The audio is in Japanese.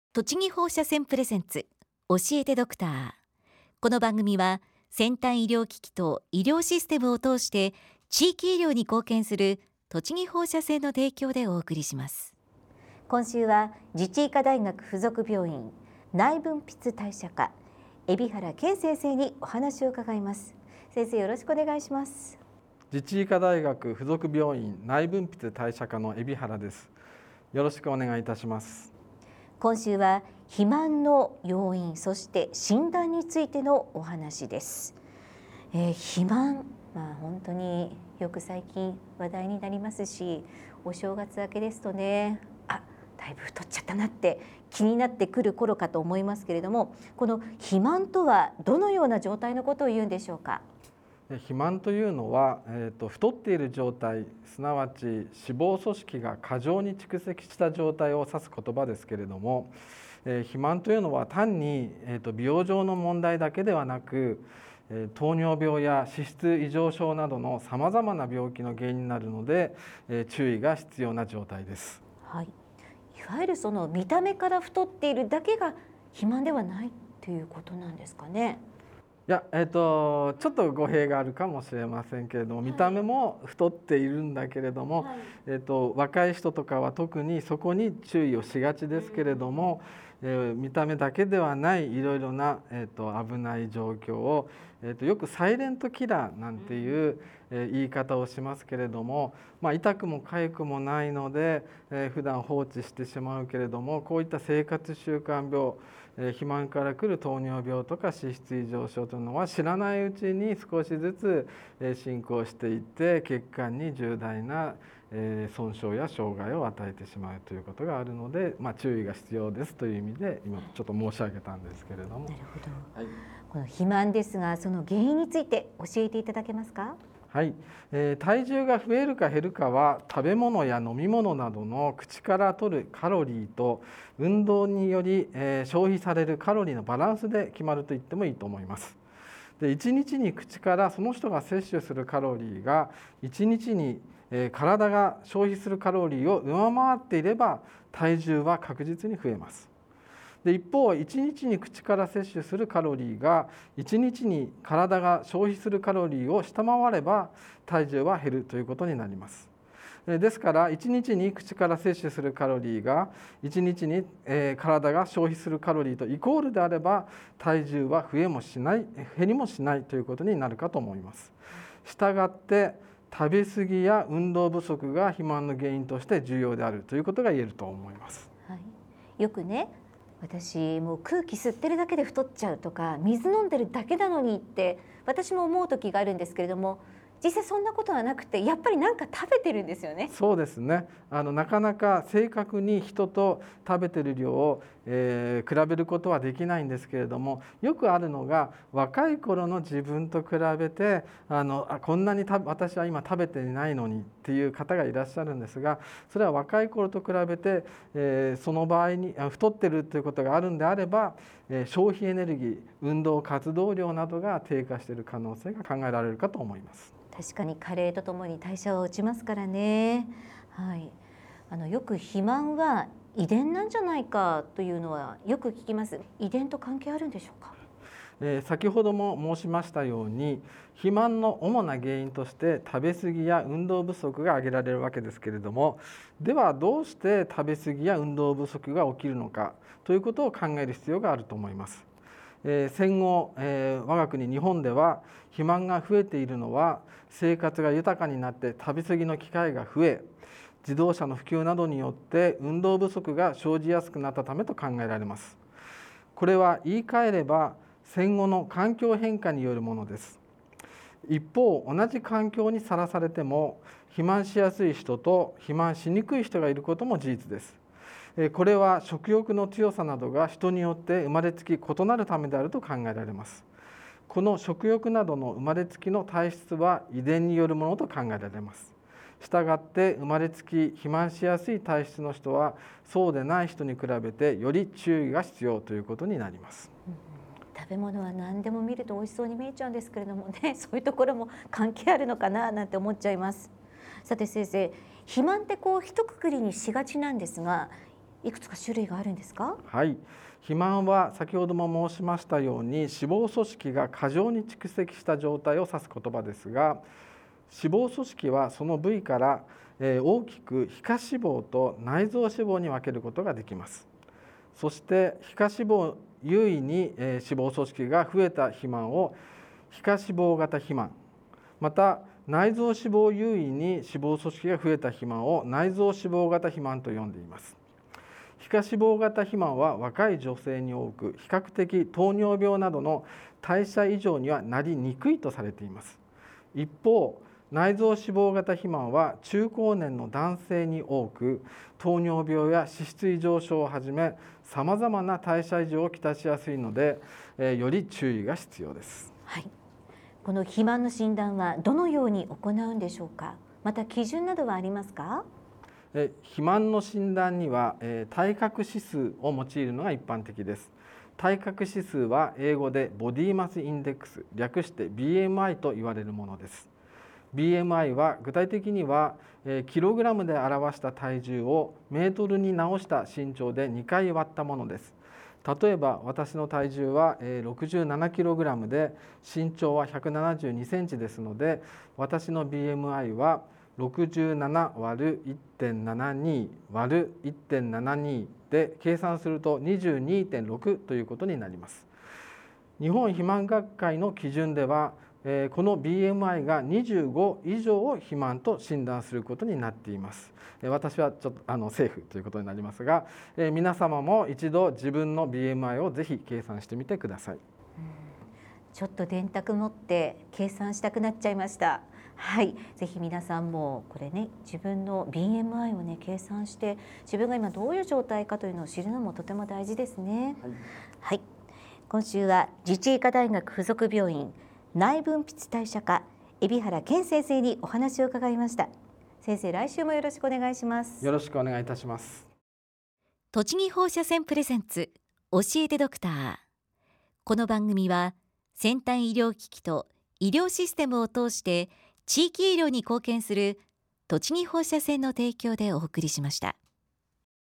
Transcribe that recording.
栃木放射線プレゼンツ教えてドクター。この番組は先端医療機器と医療システムを通して地域医療に貢献する栃木放射線の提供でお送りします。今週は自治医科大学附属病院内分泌代謝科海老原健先生にお話を伺います。先生、よろしくお願いします。 自治医科大学附属病院内分泌代謝科の海老原です。よろしくお願いいたします。 今週は肥満の要因、そして診断についてのお話です。肥満、本当によく最近話題になりますし、お正月明けですとね、だいぶ太っちゃったなって気になってくる頃かと思いますけれども、この肥満とはどのような状態のことを言うんでしょうか。 肥満というのは、太っている状態、すなわち脂肪組織が過剰に蓄積した状態を指す言葉ですけれども、肥満というのは単に、美容上の問題だけではなく、糖尿病や脂質異常症などのさまざまな病気の原因になるので、注意が必要な状態です。 はい、いわゆるその見た目から太っているだけが肥満ではないということなんですかね。 いや、ちょっと語弊があるかもしれませんけれども、見た目も太っているんだけれども、若い人とかは特にそこに注意をしがちですけれども、見た目だけではないいろいろな、危ない状況を、よくサイレントキラーなんていう、言い方をしますけれども、痛くも痒くもないので、普段放置してしまうけれども、こういった生活習慣病、肥満から来る糖尿病とか脂質異常症というのは知らないうちに少しずつ進行していって血管に重大な損傷や障害を与えてしまうということがあるので、注意が必要ですという意味で今ちょっと申し上げたんですけれども。 なるほど、この肥満ですが、その原因について教えていただけますか。 はい、体重が増えるか減るかは食べ物や飲み物などの口から摂るカロリーと運動により、消費されるカロリーのバランスで決まると言ってもいいと思います。で、1日に口からその人が摂取するカロリーが1日に、体が消費するカロリーを上回っていれば体重は確実に増えます。で、一方、1日に口から摂取するカロリーが1日に体が消費するカロリーを下回れば体重は減るということになります。ですから1日に口から摂取するカロリーが1日に体が消費するカロリーとイコールであれば体重は増えもしない減りもしないということになるかと思います。したがって食べ過ぎや運動不足が肥満の原因として重要であるということが言えると思います。 よくね、私もう空気吸ってるだけで太っちゃうとか、水飲んでるだけなのにって私も思う時があるんですけれども、実際そんなことはなくて、やっぱり何か食べてるんですよね。 そうですね。なかなか正確に人と食べてる量を、比べることはできないんですけれども、よくあるのが若い頃の自分と比べてこんなに私は今食べていないのにっていう方がいらっしゃるんですが、それは若い頃と比べて、その場合に太ってるということがあるんであれば、消費エネルギー、運動活動量などが低下している可能性が考えられるかと思います。 確かに加齢とともに代謝は落ちますからね。よく肥満は遺伝なんじゃないかというのはよく聞きます。遺伝と関係あるんでしょうか。 先ほども申しましたように、肥満の主な原因として食べ過ぎや運動不足が挙げられるわけですけれども、ではどうして食べ過ぎや運動不足が起きるのかということを考える必要があると思います。戦後、我が国日本では肥満が増えているのは生活が豊かになって食べ過ぎの機会が増え、自動車の普及などによって運動不足が生じやすくなったためと考えられます。これは言い換えれば戦後の環境変化によるものです。一方、同じ環境にさらされても肥満しやすい人と肥満しにくい人がいることも事実です。これは食欲の強さなどが人によって生まれつき異なるためであると考えられます。この食欲などの生まれつきの体質は遺伝によるものと考えられます。したがって生まれつき肥満しやすい体質の人はそうでない人に比べてより注意が必要ということになります。 食べ物は何でも見ると美味しそうに見えちゃうんですけれどもね、そういうところも関係あるのかななんて思っちゃいます。さて先生、肥満って一括りにしがちなんですが、 いくつか種類があるんですか？ はい、肥満は先ほども申しましたように脂肪組織が過剰に蓄積した状態を指す言葉ですが、脂肪組織はその部位から大きく皮下脂肪と内臓脂肪に分けることができます。そして皮下脂肪優位に脂肪組織が増えた肥満を皮下脂肪型肥満、また内臓脂肪優位に脂肪組織が増えた肥満を内臓脂肪型肥満と呼んでいます。皮下脂肪型肥満は若い女性に多く、比較的糖尿病などの代謝異常にはなりにくいとされています。一方、内臓脂肪型肥満は中高年の男性に多く、糖尿病や脂質異常症をはじめさまざまな代謝異常をきたしやすいので、より注意が必要です。 はい、この肥満の診断はどのように行うんでしょうか？また基準などはありますか？ 肥満の診断には体格指数を用いるのが一般的です。体格指数は英語でボディマスインデックス、略して BMI と言われるものです。BMI は具体的にはキログラムで表した体重をメートルに直した身長で2回割ったものです。例えば私の体重は67キログラムで身長は172センチですので、私の BMI は67割る 1.72 割る 1.72 で計算すると 22.6 ということになります。日本肥満学会の基準ではこの BMI が25以上を肥満と診断することになっています。私はちょっとセーフということになりますが、皆様も一度自分の BMI をぜひ計算してみてください。 ちょっと電卓持って計算したくなっちゃいました。はい、ぜひ皆さんもこれね、自分の BMI をね計算して自分が今どういう状態かというのを知るのもとても大事ですね。はい、今週は自治医科大学附属病院内分泌代謝科海老原健先生にお話を伺いました。先生、来週もよろしくお願いします。 よろしくお願いいたします。 栃木放射線プレゼンツ教えてドクター。この番組は先端医療機器と医療システムを通して地域医療に貢献する栃木放射線の提供でお送りしました。